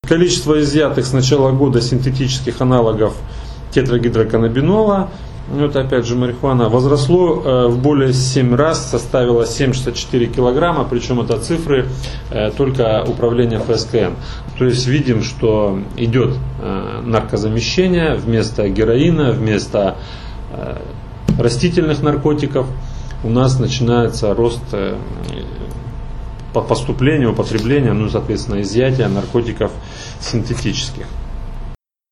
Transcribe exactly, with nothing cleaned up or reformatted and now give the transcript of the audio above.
Количество изъятых с начала года синтетических аналогов тетрагидроканнабинола, это опять же марихуана, возросло в более семь раз, составило семьдесят четыре килограмма, причем это цифры только управления эф эс ка эн. То есть видим, что идет наркозамещение вместо героина, вместо растительных наркотиков. У нас начинается рост поступления, употребления, ну, соответственно, изъятия наркотиков синтетических.